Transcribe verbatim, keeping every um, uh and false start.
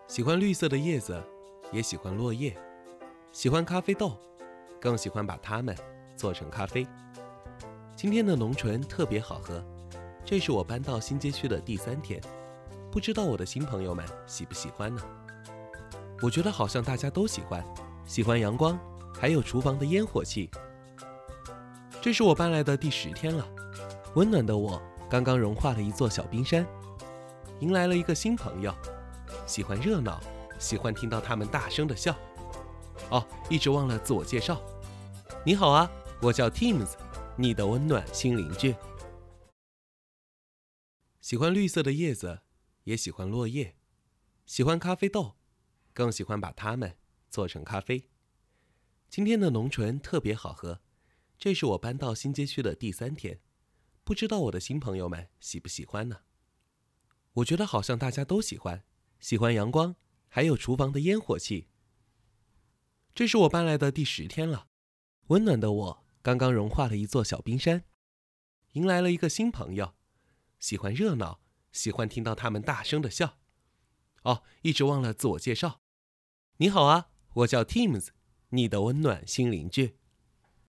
喜欢绿色的叶子，也喜欢落叶，喜欢咖啡豆，更喜欢把它们做成咖啡。今天的浓醇特别好喝，这是我搬到新街区的第三天，不知道我的新朋友们喜不喜欢呢？我觉得好像大家都喜欢，喜欢阳光，还有厨房的烟火气。这是我搬来的第十天了，温暖的我刚刚融化了一座小冰山，迎来了一个新朋友，喜欢热闹，喜欢听到他们大声的笑。哦，一直忘了自我介绍。你好啊，我叫 Teams， 你的温暖新邻居。喜欢绿色的叶子，也喜欢落叶，喜欢咖啡豆，更喜欢把它们做成咖啡。今天的浓醇特别好喝，这是我搬到新街区的第三天，不知道我的新朋友们喜不喜欢呢？我觉得好像大家都喜欢，喜欢阳光，还有厨房的烟火气。这是我搬来的第十天了，温暖的我刚刚融化了一座小冰山，迎来了一个新朋友，喜欢热闹，喜欢听到他们大声的笑。哦，一直忘了自我介绍。你好啊，我叫 Teams， 你的温暖新邻居。